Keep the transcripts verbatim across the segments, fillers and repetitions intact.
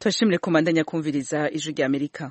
Tubashimire komandanya kumviriza ijwi rya Amerika.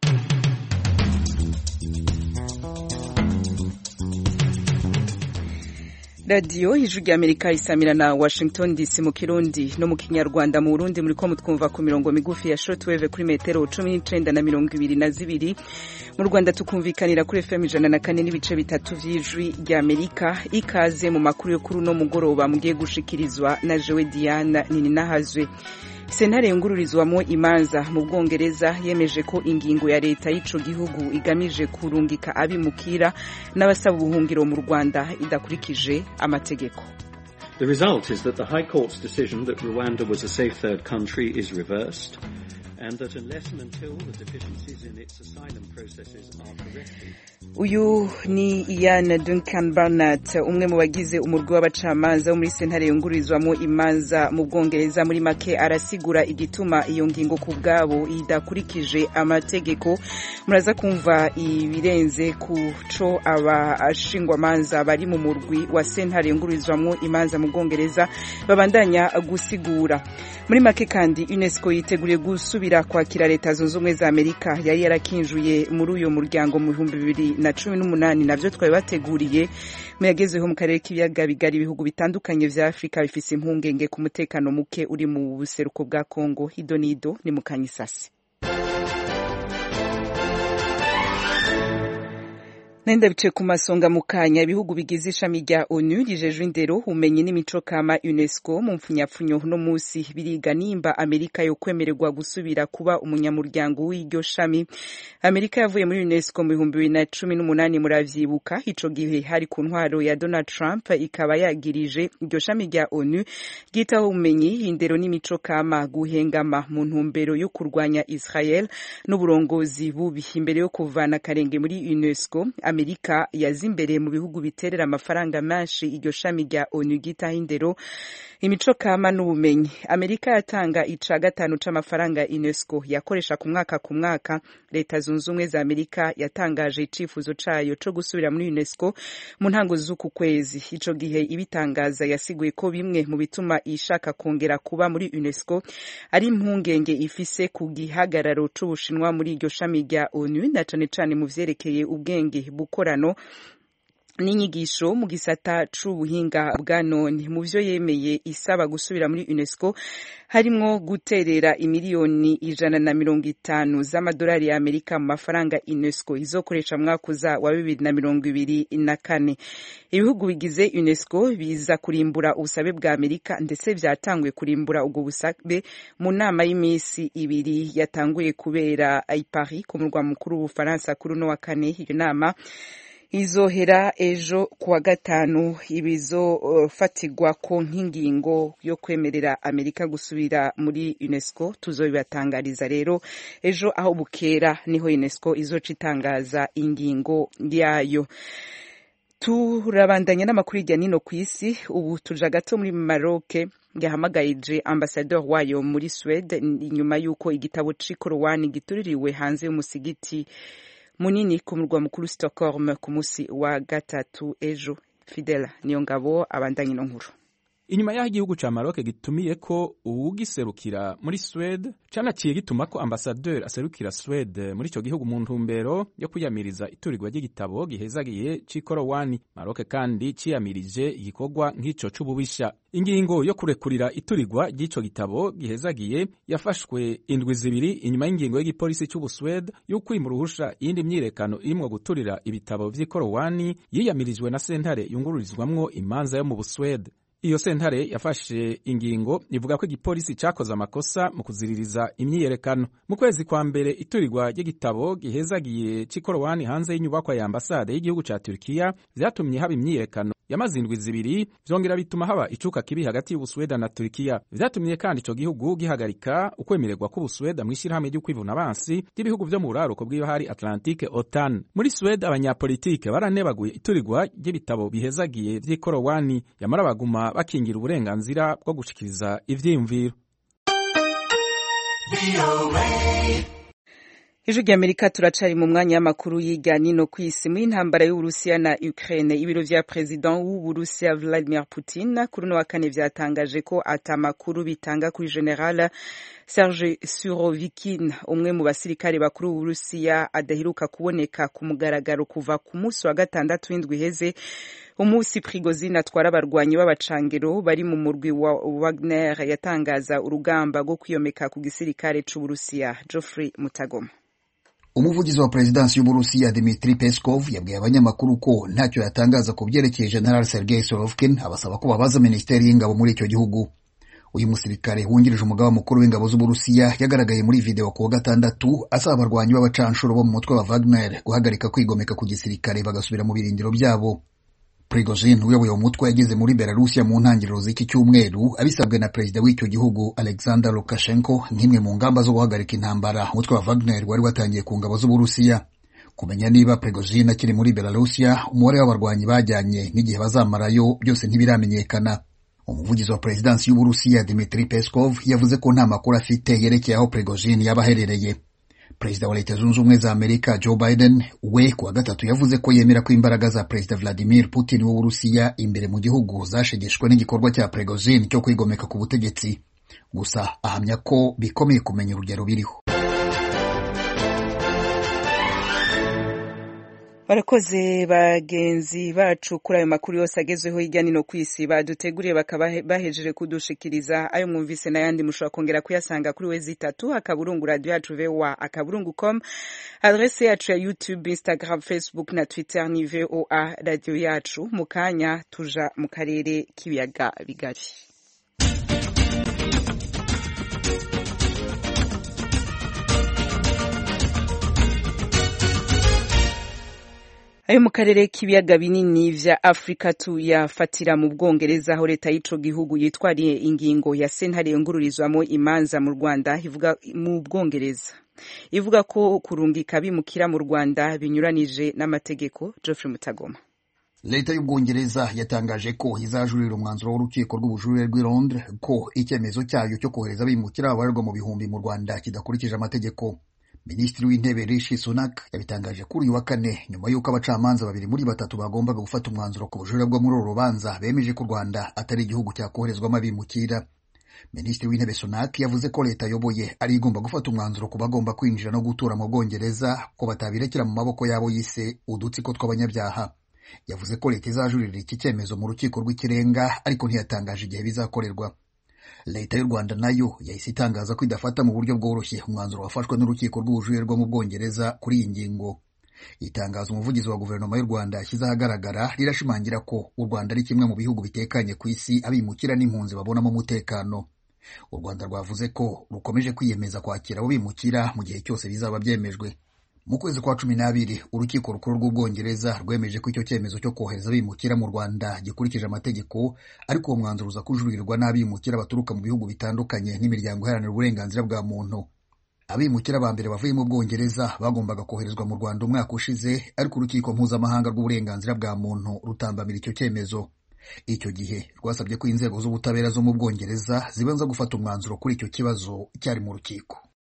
Radio ijwi rya Amerika isamira na Washington D C mu Kirundi no mu Kinyarwanda. Mu Burundi muri ko mutwumva ku mirongo migufi ya shortwave kuri metero cumi n'icenda na mirongo ibiri na zibiri. Mu Rwanda tukumvikanira kuri F M ijana na kane n'ibice bitatu vy'ijwi rya Amerika. Ikaze mu makuru yo kuri no mugoroba mugiye gushikirizwa na Jewe Diana Nininahazwe. Sentare yungururizwamo imanza mu Bwongereza yemeje ko ingingo ya leta y'ico gihugu igamije kurungika abimukira n'abasaba ubuhungiro mu Rwanda idakurikije amategeko. The result is that the High Court's decision that Rwanda was a safe third country is reversed, and that unless and until the deficiencies in its asylum processes are corrected. Uyu ni Ian Duncan Barnett, umwe mu bagize umurwi w'abacamanza wo muri sentare yungururizwamo imanza mu Bwongereza. Muri make arasigura igituma iyo ngingo ku bwabo idakurikije amategeko. Muraza kumva ibirenze kuco abashingwamanza bari mu murwi wa sentare yungururizwamo imanza mu Bwongereza babandanya gusigura. Muri make kandi UNESCO yiteguriye gusubira kwakira leta zunze ubumwe za Amerika yari yarakinjuye muri uyo muryango mu bihumbi bibiri na cumi n'umunani. Navyo twari bateguriye muyagezeho mu karere k'ibiyaga bigari. Ibihugu bitandukanye vya Afrika bifise impungenge ku mutekano muke uri mu buseruko bwa Kongo. Hidonido ni mu Kanyisasi. Nenda bice ku masonga mu kanya. Ibihugu bigize ishami rya ONU rijejwe indero, ubumenyi n'imico kama UNESCO mu mfunyapfunyo no musi biriga nimba Amerika yo kwemererwa gusubira kuba umunyamuryango w'iryo shami. Amerika yavuye muri UNESCO mu bihumbi bibiri na cumi n'umunani, muravyibuka. Ico gihe hari ku ntwaro ya Donald Trump, ikaba yagirije iryo shami rya ONU ryitaho ubumenyi, indero n'imico kama guhengama mu ntumbero yo kurwanya Israel n'uburongozi bubi. Imbere yo kuvana karenge muri UNESCO, Amerika yazimbere mu bihugu biterera amafaranga menshi iryo shami rya ONU gitaho indero, imico kama n'ubumenyi. Amerika yatanga ica gatanu c'amafaranga UNESCO yakoresha ku mwaka ku mwaka. Leta zunze ubumwe za Amerika yatangaje icifuzo cayo co gusubira muri UNESCO mu ntango z'uku kwezi. Ico gihe ibitangaza yasiguye ko bimwe mu bituma ishaka kongera kuba muri UNESCO ari impungenge ifise ku gihagararo c'Ubushinwa muri iryo shami rya ONU, na cane cane mu vyerekeye ubwenge bukorano n'inyigisho mu gisata c'ubuhinga bwa none. Mu vyo yemeye isaba gusubira muri UNESCO harimwo guterera imiliyoni ijana na mirongo itanu z'amadolari ya Amerika mu mafaranga UNESCO izokoresha mwaka uza wa bibiri na mirongo ibiri na kane. Ibihugu bigize UNESCO biza kurimbura ubusabe bwa Amerika, ndetse vyatanguye kurimbura ubwo busabe mu nama y'imisi ibiri yatanguye kubera i Paris ku murwa mukuru w'Ubufaransa kuri no wa kane. Iyo nama izohera ejo kuwa gatanu. Ibizo uh, fatigwa ko nk'ingingo yo kwemerera Amerika gusubira muri UNESCO tuzobibatangariza rero ejo aho bukera, niho UNESCO izoca itangaza ingingo yayo. Turabandanya n'amakuru hirya nino kw'isi. Ubu tuja gato muri Maroc yahamagaje ambassadeur wayo muri Swede inyuma yuko igitabo c'ikorowani gituririwe hanze y'umusigiti munini ku murwa mukuru Stockholm ku musi wa gatatu ejo. Fidela Niyongabo abandanye no nkuru. Inyuma y'aho igihugu ca Maroc gitumiye ko uwugiserukira muri Swede, canaciye gituma ko ambassadeur aserukira Swede muri ico gihugu mu ntumbero yo kuyamiriza iturirwa ry'igitabo gihezagiye c'ikorowani. Maroc kandi ciyamirije igikorwa nk'ico c'ububisha. Ingingo yo kurekurira iturirwa ry'ico gitabo gihezagiye yafashwe indwi zibiri inyuma y'ingingo y'igipolisi c'Ubuswede yo kwimura uruhusha iyindi myirekano irimwo guturira ibitabo vy'ikorowani yiyamirijwe na sentare yungururizwamwo imanza yo mu Buswede. Iyo sentare yafashe ingingo ivuga ko igipolisi cakoze amakosa mu kuziririza imyiyerekano. Mu kwezi kwa mbere iturirwa ry'igitabo gihezagiye c'ikorowani hanze y'inyubakwa ya ambasade y'igihugu ca Turkiya vyatumye haba imyiyerekano yamaze indwi zibiri, vyongera bituma haba icuka kibi hagati y'Ubusweda na Turkiya. Vyatumye kandi ico gihugu gihagarika ukwemererwa k'Ubusweda mw'ishirahamwe ryo kwivuna abansi ry'ibihugu vyo mu buraruko bw'ibahari Atlantique OTAN. Muri Swede abanyapolitike baranebaguye iturirwa ry'ibitabo bihezagiye vy'ikorowani, yamara baguma bakingira uburenganzira bwo gushikiriza ivyiyumviro. Ijwi rya Amerika turacari mu mwanya y'amakuru y'irya nino kw'isi. Muri intambara y'Uburusiya na Ukraine, ibiro vya president w'Uburusiya Vladimir Putin kuri no wa kane vyatangaje ko ata makuru bitanga kuri General Sergei Surovikin umwe mu basirikare bakuru b'Uburusiya adaheruka kuboneka ku mugaragaro kuva ku munsi wa gatandatu w'indwi iheze umusi Prigozhin atwara abarwanyi b'abacangero bari mu murwi wa Wagner yatangaza urugamba rwo kwiyomeka ku gisirikare c'Uburusiya. Geoffrey Mutagoma. Umuvugizi wa Prezidansi y'Uburusiya Dmitry Peskov yabwiye abanyamakuru ko ntacyo yatangaza ku byerekeye General Sergei Surovikin, abasaba ko babaza Minisiteri y'Ingabo muri icyo gihugu. Uyu musirikare wungirije umugaba mukuru w'ingabo z'Uburusiya yagaragaye muri video ku wa gatandatu asaba abarwanyi b'abacanshuro bo mu mutwe wa Wagner guhagarika kwigomeka ku gisirikare bagasubira mu birindiro byabo. Prigozhin uyoboye umutwe yageze muri Belarusiya mu ntangiriro z'iki cyumweru abisabwe na perezida w'icyo gihugu Alexander Lukashenko nk'imwe mu ngamba zo guhagarika intambara umutwe wa Wagner wari watangiye ku ngabo z'Uburusiya. Kumenya niba Prigozhin akiri muri Belarusiya, umubare w'abarwanyi bajyanye n'igihe bazamarayo byose ntibiramenyekana. Umuvugizi wa Prezidansi y'Uburusiya Dmitry Peskov yavuze ko nta makuru afite yerekeye aho Prigozhin yaba aherereye. Perezida wa Leta Zunze Ubumwe za Amerika Joe Biden we ku wa gatatu yavuze ko yemera ko imbaraga za Perezida Vladimir Putin w'Uburusiya imbere mu gihugu zashegeshwe n'igikorwa cya Prigozhin cyo kwigomeka ku butegetsi. Gusa ahamya ko bikomeye kumenya urugero biriho. Barakoze bagenzi bacu kuri ayo makuru yose agezweho hirya no kwisi baduteguriye bakaba bahejeje kudushikiriza. Ayo mwumvise n'ayandi mushobora kongera kuyasanga kuri wezi itatu akaburungu radio yacu V O A akaburungu com, adresse yacu ya YouTube, Instagram, Facebook na Twitter ni V O A radio yacu. Mukanya tuja mu karere k'ibiyaga bigari. Ayo mu karere k'ibiyaga binini vya Afrika tuyafatira mu Bwongereza aho leta y'ico gihugu yitwariye ingingo ya sentare yungururizwamo imanza mu Rwanda ivuga mu Bwongereza ivuga ko kurungika bimukira mu Rwanda binyuranije n'amategeko. Geoffrey Mutagoma. Leta y'Ubwongereza yatangaje ko izajurira umwanzuro w'urukiko rw'ubujurire rw'i Londres ko icyemezo cyayo cyo kohereza bimukira abarirwa mu bihumbi mu Rwanda kidakurikije amategeko. Minisitiri w'Intebe Rishi Sunak yabitangaje kuri uyu wa kane nyuma y'uko abacamanza babiri muri batatu bagombaga gufata umwanzuro ku bujurire bwo muri uru rubanza bemeje ko u Rwanda atari igihugu cyakoherezwamo abimukira. Minisitiri w'Intebe Sunak yavuze ko leta ayoboye ari igomba gufata umwanzuro ku bagomba kwinjira no gutura mu Bwongereza ko batabirekera mu maboko yabo yise udutsiko tw'abanyabyaha. Yavuze ko leta izajurira iki cyemezo mu rukiko rw'ikirenga ariko ntiyatangaje igihe bizakorerwa. Leta y'u Rwanda nayo yahise itangaza ko idafata mu buryo bworoshye umwanzuro wafashwe n'urukiko rw'ubujurire rwo mu Bwongereza kuri iyi ngingo. Itangazo umuvugizi wa guverinoma y'u Rwanda yashyize ahagaragara rirashimangira ko u Rwanda ari kimwe mu bihugu bitekanye ku isi abimukira n'impunzi babonamo umutekano. U Rwanda rwavuze ko rukomeje kwiyemeza kwakira abo bimukira mu gihe cyose bizaba byemejwe. Mu kwezi kwa cumi n'abiri urukiko rukuru rw'Ubwongereza rwemeje ko icyo cyemezo cyo kohereza abimukira mu Rwanda gikurikije amategeko, ariko uwo mwanzuro uza kujurirwa n'abimukira baturuka mu bihugu bitandukanye n'imiryango iharanira uburenganzira bwa muntu. Abimukira ba mbere bavuye mu Bwongereza bagombaga koherezwa mu Rwanda umwaka ushize, ariko urukiko mpuzamahanga rw'uburenganzira bwa muntu rutambamira icyo cyemezo. Icyo gihe rwasabye ko inzego z'ubutabera zo mu Bwongereza zibanza gufata umwanzuro kuri icyo kibazo cyari mu rukiko.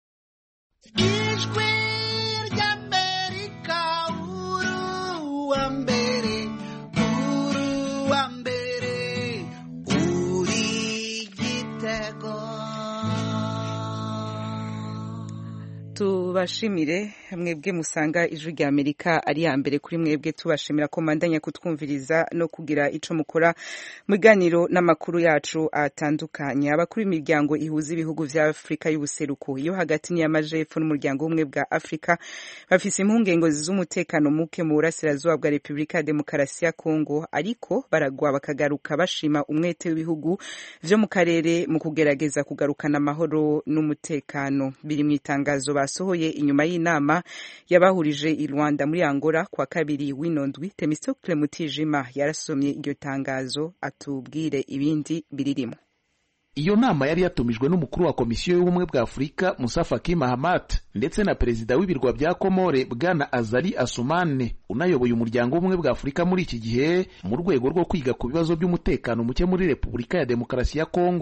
Tubashimire mwebwe musanga ijwi rya Amerika ari ya mbere kuri mwebwe, tubashimira ko mandanya kutwumviriza no kugira ico mukora mu biganiro n'amakuru yacu atandukanye. Abakuru imiryango ihuza ibihugu vya Afrika y'ubuseruko iyo hagati n'iy'amajepfo n'umuryango umwe bwa Afrika bafise impungenge z'umutekano muke mu burasirazuba bwa Repubulika ya Demokarasi ya Kongo, ariko baragwa bakagaruka bashima umwete w'ibihugu vyo mu karere mu kugerageza kugarukana amahoro n'umutekano. Biri mu itangazo basohoye inyuma y'inama yabahurije i Rwanda muri Angola kwa kabiri w'inondwi. Temistocle Mutijima yarasomye iryo tangazo atubwire ibindi biririmo. Iyo nama yari yatumijwe n'umukuru wa Komisiyo y'Ubumwe bwa Afurika Musa Faki Mahamat ndetse na perezida w'ibirwa bya Komore Bwana Azali Assoumane unayoboye umuryango w'Ubumwe bwa Afurika muri iki gihe mu rwego rwo kwiga ku bibazo by'umutekano muke muri Repubulika ya Demokarasi ya Kongo.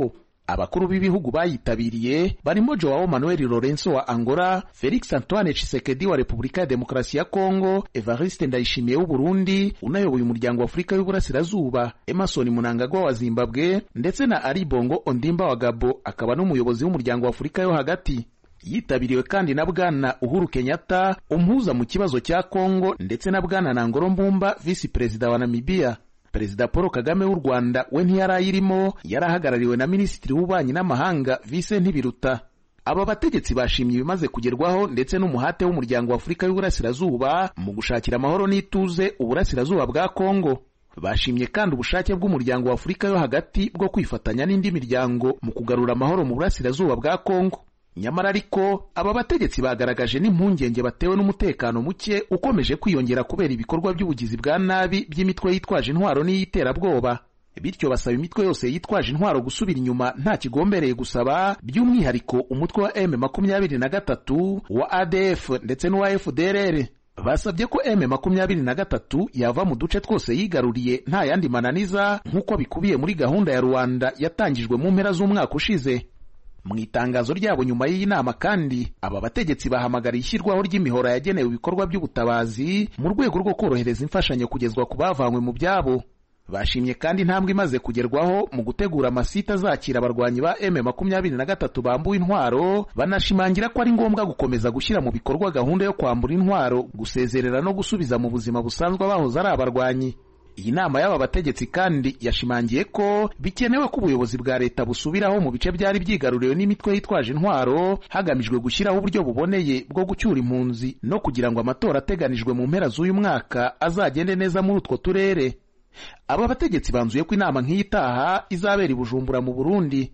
Abakuru b'ibihugu bayitabiriye barimo Joao Manuel Lourenço wa Angola, Felix Antoine Tshisekedi wa Repubulika ya Demokarasi ya Kongo, Evariste Ndayishimiye w'u Burundi unayoboye umuryango wa Afurika y'Uburasirazuba, Emerson Mnangagwa wa Zimbabwe ndetse na Ali Bongo Ondimba wa Gabo akaba n'umuyobozi w'umuryango wa Afurika yo hagati. Yitabiriwe kandi na Bwana Uhuru Kenyatta umpuza mu kibazo cya Kongo ndetse na Bwana Nangolo Mbumba Vice Perezida wa Namibia. Perezida Paul Kagame w'u Rwanda we ntiyarayirimo, yarahagarariwe na Minisitiri w'Ububanyi n'Amahanga Vincent Biruta. Aba bategetsi bashimye ibimaze kugerwaho ndetse n'umuhate w'umuryango wa Afurika y'Uburasirazuba mu gushakira amahoro n'ituze uburasirazuba bwa Kongo. Bashimye kandi ubushake bw'umuryango wa Afurika yo hagati bwo kwifatanya n'indi miryango mu kugarura amahoro mu burasirazuba bwa Kongo. Nyamara ariko aba bategetsi bagaragaje n'impungenge batewe n'umutekano muke ukomeje kwiyongera kubera ibikorwa by'ubugizi bwa nabi by'imitwe yitwaje intwaro n'iyiterabwoba. Bityo basaba imitwe yose yitwaje intwaro gusubira inyuma nta kigombereye gusaba, by'umwihariko umutwe wa M makumyabiri na gatatu wa A D F ndetse n'uwa F D L R. Basabye ko M makumyabiri na gatatu yava mu duce twose yigaruriye nta yandi mananiza nk'uko bikubiye muri gahunda ya Rwanda yatangijwe mu mpera z'umwaka ushize. Mu itangazo ryabo nyuma y'iyi nama kandi aba bategetsi bahamagara ishyirwaho ry'imihora yagenewe ibikorwa by'ubutabazi mu rwego rwo korohereza imfashanyo kugezwa ku bavanywe mu byabo. Bashimye kandi intambwe imaze kugerwaho mu gutegura amasite azakira abarwanyi ba M makumyabiri na gatatu bambuwe intwaro, banashimangira ko ari ngombwa gukomeza gushyira mu bikorwa gahunda yo kwambura intwaro, gusezerera no gusubiza mu buzima busanzwe abahoze ari abarwanyi. Iyi nama y'aba bategetsi kandi yashimangiye ko bikenewe ko ubuyobozi bwa leta busubiraho mu bice byari byigaruriwe n'imitwe yitwaje intwaro hagamijwe gushyiraho uburyo buboneye bwo gucyura impunzi no kugira ngo amatora ateganijwe mu mpera z'uyu mwaka azagende neza muri utwo turere. Aba bategetsi banzuye ko inama nk'iyi itaha izabera i Bujumbura mu Burundi.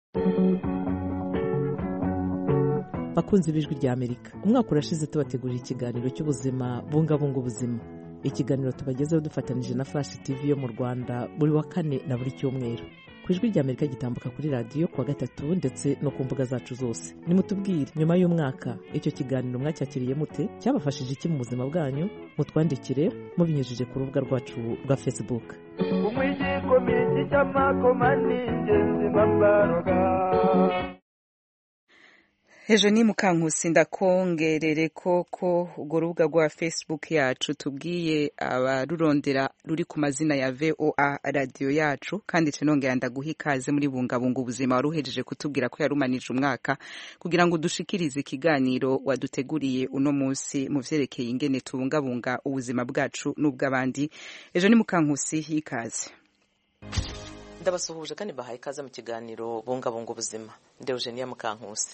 Bakunzi b'Ijwi rya Amerika, umwaka urashize tubategurira ikiganiro cy'ubuzima bungabunga ubuzima. Ikiganiro tubagezeho dufatanije na Flash T V yo mu Rwanda buri wa kane na buri cyumweru. Ku Ijwi rya Amerika gitambuka kuri radio kuwa gatatu ndetse no ku mbuga zacu zose. Nimutubwire nyuma y'umwaka icyo kiganiro mwacyakiriye mute, cyabafashije iki mu buzima bwanyu? Mutwandikire mubinyujije ku rubuga rwacu rwa Facebook. Umwijiko miti cy'amakomani ngenzi mambaroga. Ejo ni Mukankusi ndakongerere koko urwo rubuga rwa Facebook yacu tubwiye abarurondera ruri ku mazina ya V O A radio yacu, kandi cenongera ndaguha ikaze muri bungabunga ubuzima waruhejeje kutubwira ko yarumanije umwaka kugira ngo dushikirize ikiganiro waduteguriye uno munsi mu vyerekeye ingene tubungabunga ubuzima bwacu n'ubw'abandi. Ejo ni Mukankusi ikaze. Ndabasuhuje kandi bahaye ikaze mu kiganiro bungabunga ubuzima. Ndi Eugenia Mukankusi.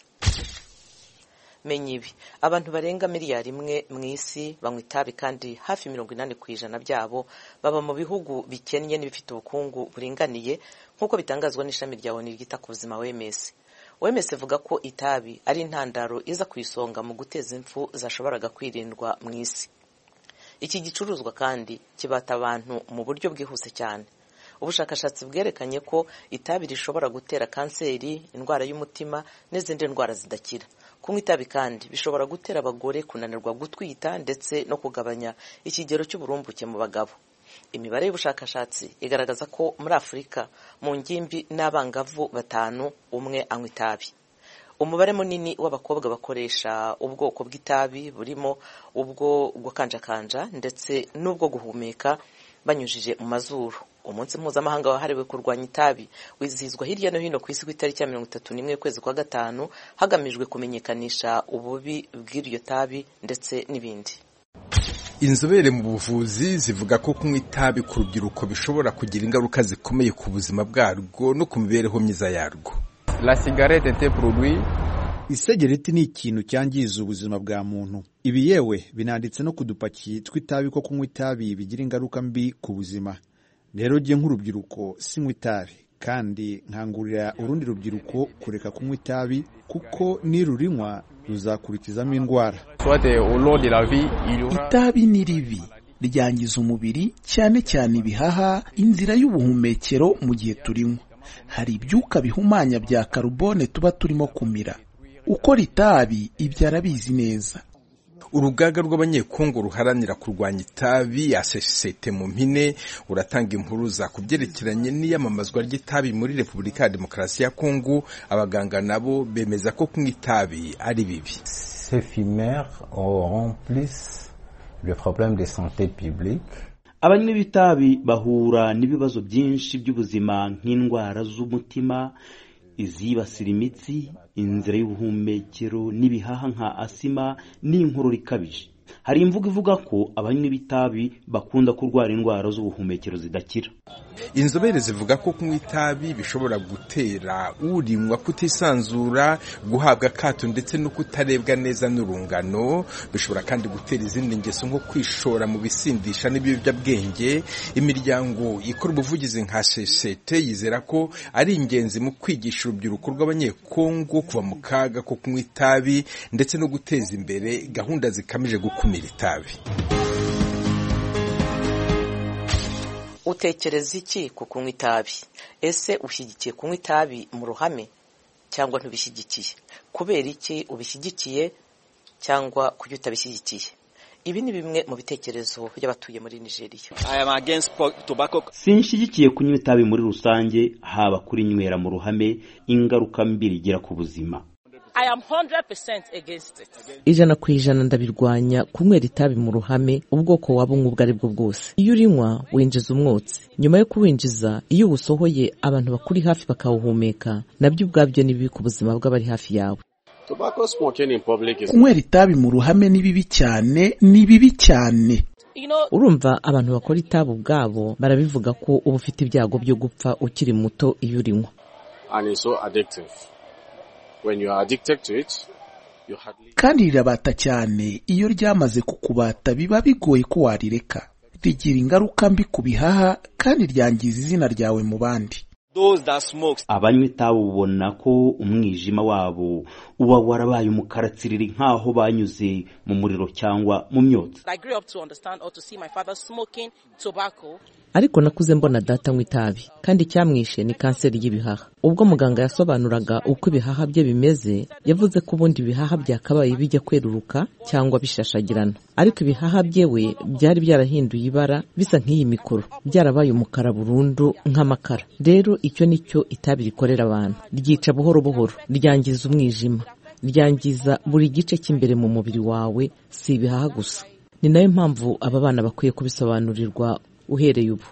Menye ibi, abantu barenga miliyari imwe mu isi banywa itabi kandi hafi mirongo inani ku ijana byabo baba mu bihugu bikennye n'ibifite ubukungu buringaniye nk'uko bitangazwa n'ishami rya O N U ryita ku buzima O M S. O M S ivuga ko itabi ari intandaro iza ku isonga mu guteza impfu zashoboraga kwirindwa mu isi. Iki gicuruzwa kandi kibata abantu mu buryo bwihuse cyane. Ubushakashatsi bwerekanye ko itabi rishobora gutera kanseri, indwara y'umutima n'izindi ndwara zidakira. Kunywa itabi kandi bishobora gutera abagore kunanirwa gutwita ndetse no kugabanya ikigero cy'uburumbuke mu bagabo. Imibare y'ubushakashatsi igaragaza ko muri Afurika mu ngimbi n'abangavu batanu umwe anywa itabi. Umubare munini w'abakobwa bakoresha ubwoko bw'itabi burimo ubwo gukanjakanja ndetse n'ubwo guhumeka banyujije mu mazuru. Umunsi mpuzamahanga wahariwe kurwanya itabi wizihizwa hirya no hino ku isi ku itariki ya mirongo itatu n'imwe kwezi kwa gatanu hagamijwe kumenyekanisha ububi bw'iryo tabi ndetse n'ibindi. Inzobere mu buvuzi zivuga ko kunywa itabi ku rubyiruko bishobora kugira ingaruka zikomeye ku buzima bwarwo no ku mibereho myiza yarwo. La cigarette est un produit. Isegereti ni ikintu cyangiza ubuzima bwa muntu. Ibi yewe binanditse no kudupaki tw'itabi ko kunywa itabi bigira ingaruka mbi ku buzima. Rero je nk'urubyiruko sinywa itabi kandi nkangurira urundi rubyiruko kureka kunywa itabi kuko nirurinywa ruzakurikizamo indwara. Itabi ni ribi, ryangiza umubiri cyane cyane ibihaha, inzira y'ubuhumekero mu gihe turinywa. Hari ibyuka bihumanya bya carbone tuba turimo kumira. Ukora itabi ibyo arabizi neza. urugaga rw'abanyekongo ruharanira kurwanya itabi ya sesete mu mpine uratanga impuruza ku byerekeranye n'iyamamazwa ry'itabi muri Repubulika ya Demokarasi ya Kongo. Abaganga nabo bemeza ko kunywa itabi ari bibi. Ces fumeurs auront plus le problème de santé publique. Abanywi b'itabi bahura n'ibibazo byinshi by'ubuzima nk'indwara z'umutima, izibasira imitsi, inzira y'ubuhumekero n'ibihaha nka asima n'inkorora ikabije. Hari imvugo ivuga ko abanywi b'itabi bakunda kurwara indwara z'ubuhumekero zidakira. Inzobere zivuga ko kunywa itabi bishobora gutera urinywa kutisanzura, guhabwa akato ndetse no kutarebwa neza n'urungano. Bishobora kandi gutera izindi ngeso nko kwishora mu bisindisha n'ibiyobyabwenge. Imiryango ikora ubuvugizi nka sesete yizera ko ari ingenzi mu kwigisha urubyiruko rw'abanyekongo kuva mu kaga ko kunywa itabi ndetse no guteza imbere gahunda zikamije gukumira itabi. Utekereza iki ku kunywa itabi? Ese ushyigikiye kunywa itabi mu ruhame cyangwa ntubishyigikiye? Kubera iki ubishyigikiye cyangwa kuki utabishyigikiye? Ibi ni bimwe mu bitekerezo by'abatuye muri Nigeria. I am against tobacco. Sinshyigikiye kunywa itabi muri rusange, haba kuri nywera mu ruhame, ingaruka mbi rigira ku buzima. I am one hundred percent against it. Ijana ku ijana ndabirwanya kunywera itabi mu ruhame, ubwoko waba unywa ubwo ari bwo bwose. Iyo urinywa winjiza umwotsi, nyuma yo kuwinjiza iyo uwusohoye abantu bakuri hafi bakawuhumeka, nabyo ubwabyo ni bibi ku buzima bw'abari hafi yawe. Kunywera itabi mu ruhame ni bibi cyane, ni bibi cyane. Urumva abantu bakora itabi ubwabo barabivuga ko uba ufite ibyago byo gupfa ukiri muto iyo urinywa. And it's so addictive. When you are addicted to it, you hardly... kandi rirabata cyane. Iyo ryamaze kukubata biba bigoye ko warireka. Rigira ingaruka mbi ku bihaha kandi ryangiza izina ryawe mu bandi. Abanywa itabi ubona ko umwijima wabo uba warabaye umukara tsiriri nk'aho banyuze mu muriro cyangwa mu myotsi. Ariko nakuze mbona data anywa itabi kandi icyamwishe ni kanseri y'ibihaha. Ubwo muganga yasobanuraga uko ibihaha bye bimeze, yavuze ko ubundi ibihaha byakabaye bijya kweruruka cyangwa bishashagirana, ariko ibihaha byewe byari byarahinduye ibara bisa nk'iyi mikoro, byarabaye umukara burundu nk'amakara. Rero icyo nicyo itabi rikorera abantu, ryica buhoro buhoro, ryangiza umwijima, ryangiza buri gice cy'imbere mu mubiri wawe, si ibihaha gusa. Ni nayo mpamvu aba bana bakwiye kubisobanurirwa uhereye ubu.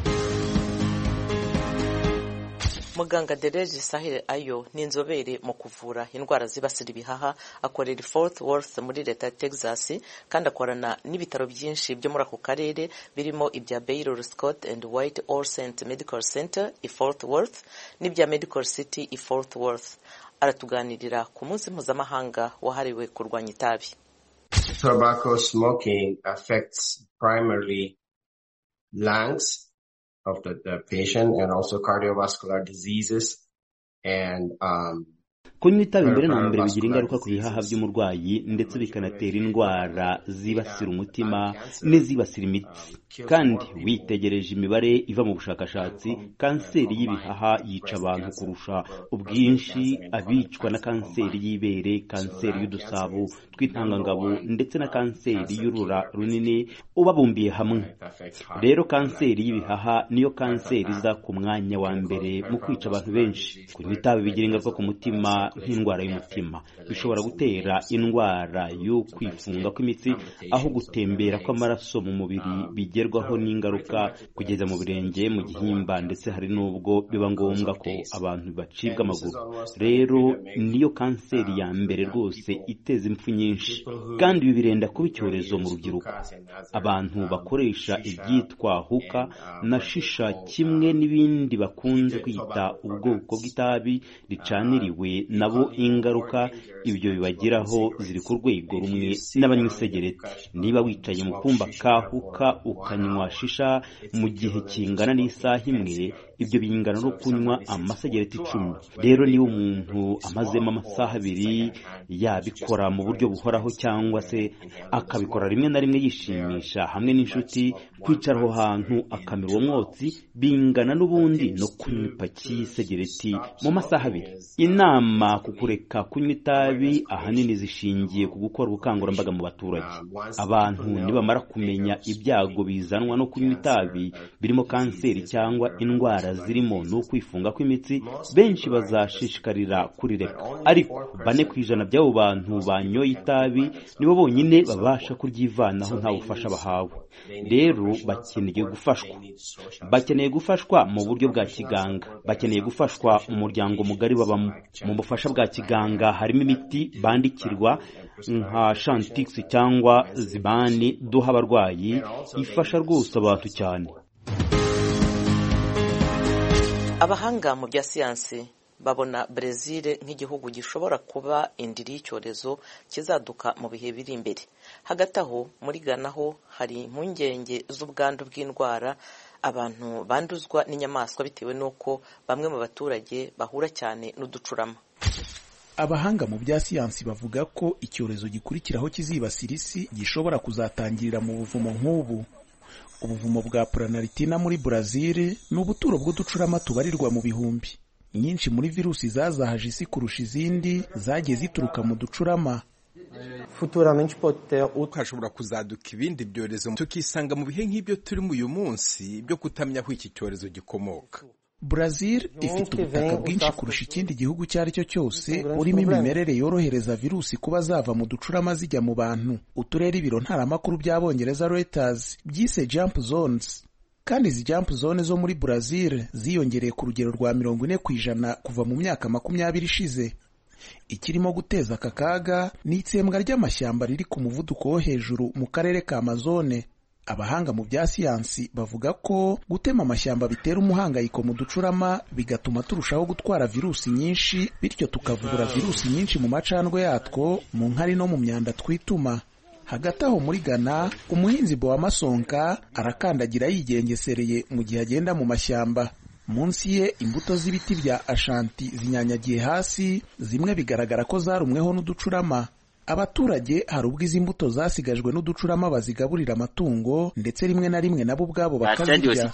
Muganga Dereje Sahel Ayo ni inzobere mu kuvura indwara zibasira ibihaha, akorera Fort Worth muri leta ya Texas kandi akorana n'ibitaro byinshi byo muri ako karere birimo ibya Baylor Scott and White All Saints Medical Center i Fort Worth n'ibya Medical City i Fort Worth. Aratuganirira ku munsi mpuzamahanga wahariwe kurwanya itabi. Tobacco smoking affects primarily lungs of the, the patient and also cardiovascular diseases and um kunywa itabi mbere na mbere bigira ingaruka ku bihaha by'umurwayi ndetse bikanatera indwara zibasira umutima n'izibasira imitsi. Kandi witegereje imibare iva mu bushakashatsi, kanseri y'ibihaha yica abantu kurusha ubwinshi abicwa na kanseri y'ibere, kanseri y'udusabo tw'intangangabo ndetse na kanseri y'urura runini ubabumbiye hamwe. Rero kanseri y'ibihaha niyo kanseri iza ku mwanya wa mbere mu kwica abantu benshi. Kunywa itabi bigira ingaruka ku mutima nk'indwara y'umutima, bishobora gutera indwara yo kwifunga kw'imitsi aho gutembera kw'amaraso mu mubiri bigerwaho n'ingaruka kugeza mu birenge, mu gihimba, ndetse hari n'ubwo biba ngombwa ko abantu bacibwa amaguru. Rero niyo kanseri ya mbere rwose iteza impfu nyinshi, kandi ibi birenda kuba icyorezo mu rubyiruko. Abantu bakoresha ibyitwa huka na shisha kimwe n'ibindi bakunze kwita ubwoko bw'itabi ricaniriwe, nabo ingaruka ibyo bibagiraho ziri ku rwego rumwe n'abanywa isegereti. Niba wicaye mu kumba ka huka ukanywa shisha mu gihe kingana n'isaha imwe, ibyo bingana no kunywa amasegereti icumi. Rero niba umuntu amazemo amasaha abiri yabikora mu buryo buhoraho cyangwa se akabikora rimwe na rimwe yishimisha hamwe n'inshuti, kwicara aho hantu akamira uwo mwotsi bingana n'ubundi no kunywa ipaki y'isegereti mu masaha abiri. Inama ku kureka kunywa itabi ahanini zishingiye ku gukora ubukangurambaga mu baturage. Abantu nibamara kumenya ibyago bizanwa no kunywa itabi birimo kanseri cyangwa indwara zirimo no kwifunga kw'imitsi, benshi bazashishikarira kurireka. Ariko bane ku ijana by'abo bantu banyoye itabi nibo bonyine babasha kuryivanaho nta bufasha bahawe. Rero bakeneye gufashwa bakeneye gufashwa mu buryo bwa kiganga, bakeneye gufashwa umuryango mugari babamo. Mu bufasha bwa kiganga harimo imiti bandikirwa nka Chantix cyangwa Zibani duha abarwayi, ifasha rwose abantu cyane. Abahanga mu bya siyansi babona Brazil nk'igihugu gishobora kuba indiri y'icyorezo kizaduka mu bihe biri imbere. Hagati aho muri Ghana ho hari impungenge z'ubwandu bw'indwara abantu banduzwa n'inyamaswa bitewe n'uko bamwe mu baturage bahura cyane n'uducurama. Abahanga mu bya siyansi bavuga ko icyorezo gikurikiraho kizibasira isi gishobora kuzatangirira mu buvumo nk'ubu. Ubuvumo bwa Planaritina muri Brazil ni ubuturo bw'uducurama tubarirwa mu bihumbi. Nyinshi muri virusi zazahaje isi kurusha izindi zagiye zituruka mu ducurama. Futuramente hashobora kuzaduka ibindi byorezo tukisanga mu bihe nk'ibyo turimo uyu munsi byo kutamenya aho iki cyorezo gikomoka. Brazil ifite ubutaka bwinshi kurusha ikindi gihugu icyo ari cyo cyose urimo imimerere yorohereza virusi kuba zava mu ducurama zijya mu bantu. Uturere ibiro ntaramakuru by'Abongereza Reuters byise jump zones, kandi izi jump zone zo muri Brazil ziyongereye ku rugero rwa mirongo ine ku ijana kuva mu myaka makumyabiri ishize. Ikirimo guteza aka kaga ni itsembwa ry'amashyamba riri ku muvuduko wo hejuru mu karere ka Amazone. Abahanga mu bya siyansi bavuga ko gutema amashyamba bitera umuhangayiko mu ducurama bigatuma turushaho gutwara virusi nyinshi, bityo tukavura virusi nyinshi mu macandwe yatwo, mu nkari no mu myanda twituma. Hagati aho muri Ghana, umuhinzi Boa Masonka arakandagira yigengesereye mu gihe agenda mu mashyamba. Munsi ye imbuto z'ibiti bya Ashanti zinyanyagiye hasi, zimwe bigaragara ko zarumweho n'uducurama. Abaturage hari ubwo izi mbuto zasigajwe n'uducurama bazigaburira amatungo, ndetse rimwe na rimwe nabo ubwabo bakazirya.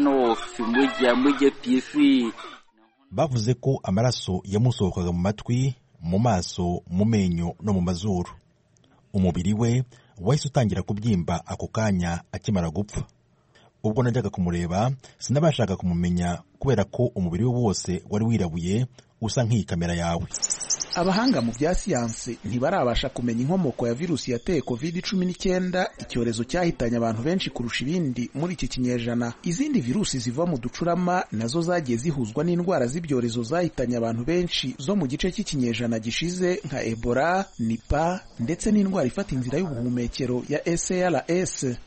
Bavuze ko amaraso yamusohokaga mu matwi, mu maso, mu menyo no mu mazuru. Umubiri we wahise utangira kubyimba ako kanya akimara gupfa. Ubwo najyaga kumureba sinabashaka kumumenya kubera ko umubiri we wose wari wirabuye usa nk'iyi kamera yawe. Abahanga mu bya siyansi ntibarabasha kumenya inkomoko ya virusi yateye covid cumi n'icyenda, icyorezo cyahitanye abantu benshi kurusha ibindi muri iki kinyejana. Izindi virusi ziva mu ducurama nazo zagiye zihuzwa n'indwara z'ibyorezo zahitanye abantu benshi zo mu gice cy'ikinyejana gishize nka Ebola, Nipah ndetse n'indwara ifata inzira y'ubuhumekero ya S A R S.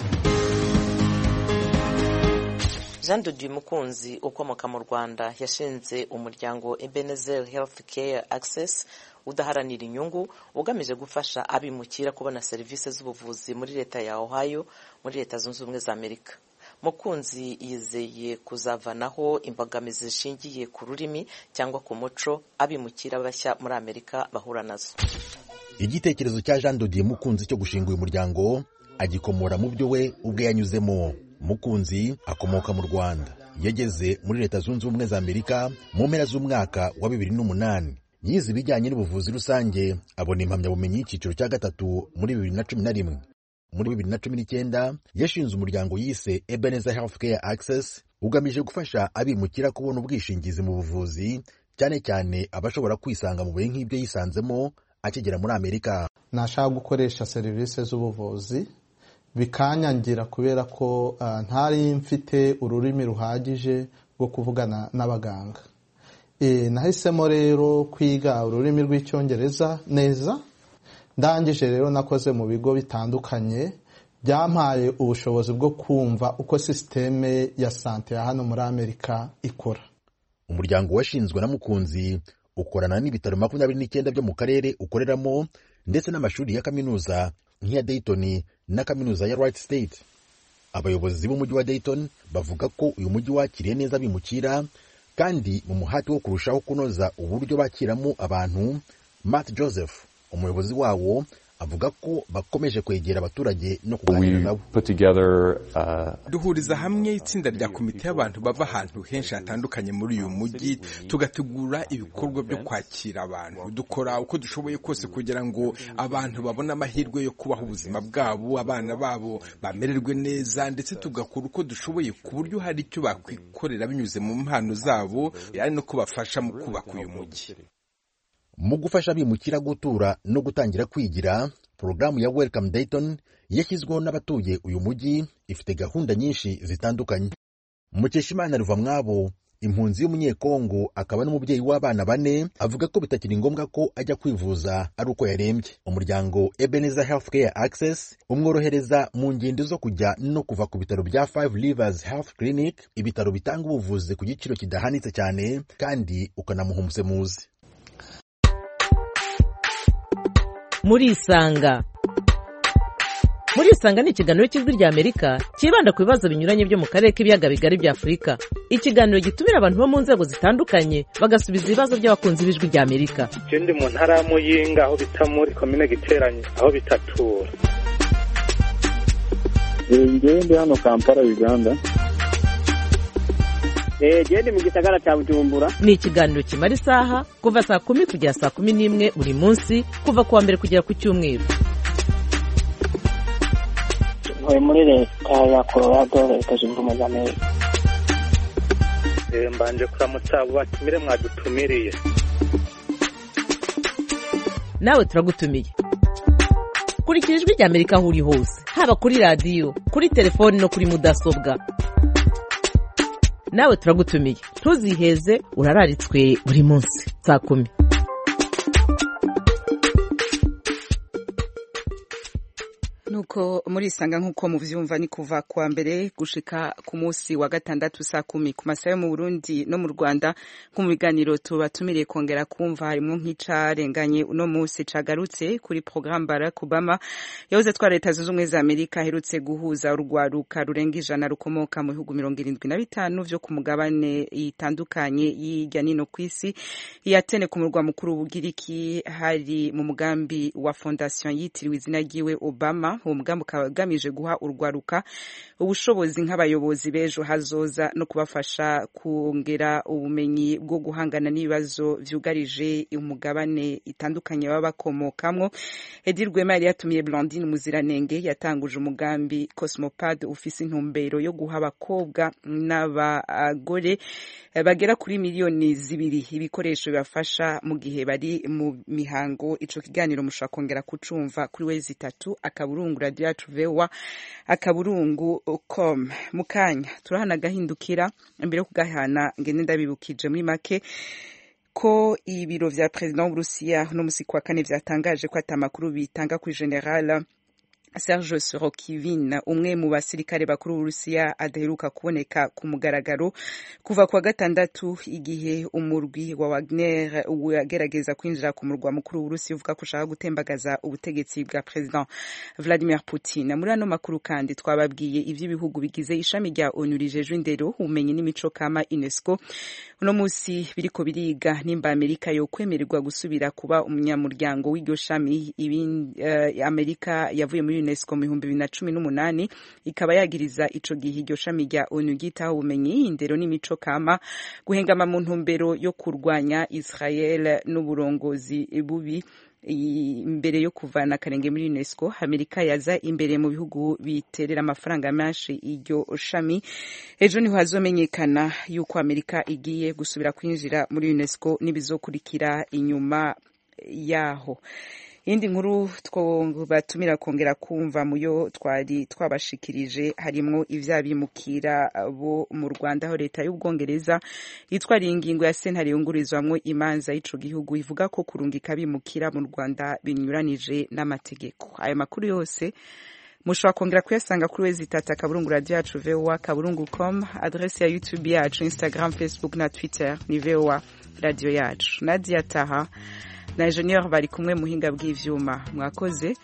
Jean de Dieu Mukunzi ukomoka mu Rwanda yashinze umuryango Ebenezer Healthcare Access udaharanira inyungu ugamije gufasha abimukira kubona serivisi z'ubuvuzi muri leta ya Ohio muri leta zunze ubumwe za Amerika. Mukunzi yizeye kuzavanaho imbogamizi zishingiye ku rurimi cyangwa ku muco abimukira bashya muri Amerika bahura nazo. Igitekerezo cya Jean de Dieu Mukunzi cyo gushinga uyu muryango agikomora mu byo we ubwe yanyuzemo. Mukunzi akomoka mu Rwanda, yageze muri leta zunze ubumwe za Amerika mu mpera z'umwaka wa bibiri n'umunani. Yize ibijyanye n'ubuvuzi rusange, abona impamyabumenyi y'ikiciro cya gatatu muri bibiri na cumi na rimwe. Muri bibiri na cumi n'icyenda yashinze umuryango yise Ebenezer Healthcare Access ugamije gufasha abimukira kubona ubwishingizi mu buvuzi, cyane cyane abashobora kwisanga mu bihe nk'ibyo yisanzemo akigera muri Amerika. Nashaka gukoresha serivisi z'ubuvuzi bikanyangira kubera ko uh, ntari mfite ururimi ruhagije rwo kuvugana n'abaganga. E, nahisemo rero kwiga ururimi rw'icyongereza neza. Ndangije rero nakoze mu bigo bitandukanye byampaye ubushobozi bwo kumva uko systeme ya sante ya hano muri Amerika ikora. Umuryango washinzwe na Mukunzi ukorana n'ibitaro makumyabiri n'icyenda byo mu karere ukoreramo ndetse n'amashuri ya kaminuza nk'iya Dayton na kaminuza ya Wright State. abayobozi b'umujyi wa Dayton bavuga ko uyu mujyi wakiriye neza bimukira kandi mu muhati wo kurushaho kunoza uburyo bakiramo abantu. Matt Joseph, umuyobozi wawo, avuga ko bakomeje kwegera abaturage no kuganira nabo. Duhuriza hamwe itsinda rya komite y'abantu bava ahantu henshi hatandukanye muri uyu mujyi, tugategura ibikorwa byo kwakira abantu. Dukora uko dushoboye kose kugira ngo abantu babone amahirwe yo kubaho ubuzima bwabo, abana babo bamererwe neza, ndetse tugakora uko dushoboye ku buryo hari icyo bakwikorera binyuze mu mpano zabo, ari no kubafasha mu kubaka uyu mujyi. Mu gufasha bimukira gutura no gutangira kwigira, porogaramu ya Welcome Dayton yashyizweho n'abatuye uyu mujyi ifite gahunda nyinshi zitandukanye. Mukeshimana Ruvamwabo, impunzi y'umunyekongo akaba n'umubyeyi w'abana bane, avuga ko bitakiri ngombwa ko ajya kwivuza ari uko yarembye. Umuryango Ebenezer Healthcare Access umworohereza mu ngendo zo kujya no kuva ku bitaro bya Five Rivers Health Clinic, ibitaro bitanga ubuvuzi ku giciro kidahanitse cyane kandi ukanamuha umusemuzi. Muri Isanga. Muri Isanga ni ikiganiro cy'Ijwi rya Amerika kibanda ku bibazo binyuranye byo mu karere k'ibiyaga bigari bya Afurika. Ikiganiro gitumira abantu bo mu nzego zitandukanye bagasubiza ibibazo by'abakunzi b'Ijwi rya Amerika. Ndi mu ntara ya Muyinga aho bita muri commune Giteranye aho bitatura. Ngiye ndi hano Kampala, Uganda. Eh, gende mu gisagara cya Bujumbura. Ni ikiganiro kimara isaha kuva saa kumi kugera saa kumi n'imwe buri munsi, kuva kuwa mbere kugera ku cyumweru. Ntuye muri leta ya Colorado, leta zunze ubumwe za Amerika. Eh, mbanje kuramutsa abo batumire mwadutumiriye. Nawe turagutumiye. Kurikira Ijwi rya Amerika aho uri hose, haba kuri radio, kuri telefoni no kuri mudasobwa. Nawe turagutumiye, ntuziheze, urararitswe buri munsi saa kumi. Nuko muri Isanga nk'uko muvyumva ni kuva kwa mbere gushika ku munsi wa gatandatu saa kumi ku masaha yo mu Burundi no mu Rwanda. Nko mu biganiro tubatumiriye kongera kumva harimo nk'icarenganye uno munsi cagarutse kuri programme Barack Obama yahoze twa leta zunze ubumwe za Amerika aherutse guhuza urwaruka rurenga ijana rukomoka mu bihugu mirongo irindwi na bitanu vyo ku mugabane itandukanye y'irya nino kw'isi. Yatene ku murwa mukuru w'Ubugiriki hari mu mugambi wa fondation yitiriwe izina ryiwe Obama. Uwo mugambi ukaba ugamije guha urwaruka ubushobozi nk'abayobozi b'ejo hazoza no kubafasha kongera ubumenyi bwo guhangana n'ibibazo vyugarije umugabane itandukanye baba bakomokamwo. Edi Rwema yari yatumiye Blandine Muziranenge yatanguje umugambi Cosmopad ufise intumbero yo guha abakobwa n'abagore bagera kuri miliyoni zibiri ibikoresho bibafasha mu gihe bari mu mihango. Ico kiganiro mushobora kongera kucumva kuri wezi itatu akaburungu radio yacu vewa akaburungu com. Mukanya turahana gahindukira imbere yo kugahana ngene ndabibukije muri make ko ibiro vya president w'Uburusiya no musi kwa kane vyatangaje ko atamakuru bitanga ku general Serge Sorokivin, umwe mu basirikare bakuru b'Uburusiya adaheruka kuboneka ku mugaragaro kuva kwa gatandatu igihe umurwi wa Wagner wagerageza kwinjira ku murwa mukuru w'Uburusiya uvuga ko ushaka gutembagaza ubutegetsi bwa President Vladimir Putin. Muri ano makuru kandi twababwiye ivy'ibihugu bigize ishami rya ONU rijejwe indero, ubumenyi n'imico kama UNESCO uno musi biriko biriga nimba Amerika yo kwemererwa gusubira kuba umunyamuryango w'iryo shami. uh, Amerika yavuye muri UNESCO mu bihumbi bibiri na cumi n'umunani ikaba yagiriza ico gihe iryo shami rya ONU gitaho ubumenyi, indero n'imico kama guhengama mu ntumbero yo kurwanya Israel n'uburongozi bubi. Imbere yo kuvana karenge muri UNESCO, Amerika yaza imbere mu bihugu biterera amafaranga menshi iryo shami. Ejo niho hazomenyekana yuko Amerika igiye gusubira kwinjira muri UNESCO n'ibizokurikira inyuma yaho. Indi nkuru twobatumira kongera kumva muyo twari twabashikirije harimo ivyabimukira bo mu Rwanda, aho leta y'Ubwongereza yitwara ingingo ya sentare yungurizwamwo imanza y'ico gihugu ivuga ko kurungika bimukira mu Rwanda binyuranije n'amategeko. Ayo makuru yose mushobora kongera kuyasanga kuri wezi tata kaburungu radio yacu voa kaburungu com, adresse ya YouTube yacu, Instagram, Facebook na Twitter ni voa radio yacu. Nadia Taha na Engineer bari kumwe muhinga bw'ivyuma. Mwakoze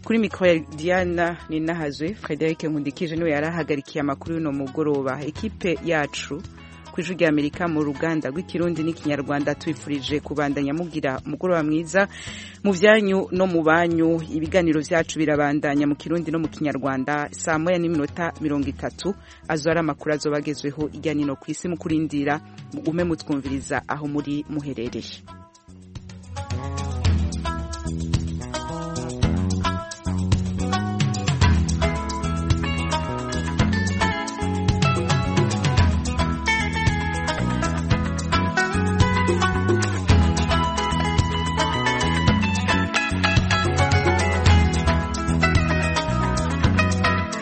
kuri mikoro ya Diana Ninahazwe. Frederic Nkundikije niwe yarahagarikiye amakuru y'uno mugoroba. Ekipe yacu kw'ijwi rya Amerika mu ruganda rw'ikirundi n'ikinyarwanda twifurije kubandanya mugira umugoroba mwiza mu byanyu no mu banyu. Ibiganiro vyacu birabandanya mu kirundi no mu kinyarwanda saa moya n'iminota mirongo itatu azora amakuru azobagezweho irya nino kw'isi mu kurindira ume mutwumviriza aho muri muherereye.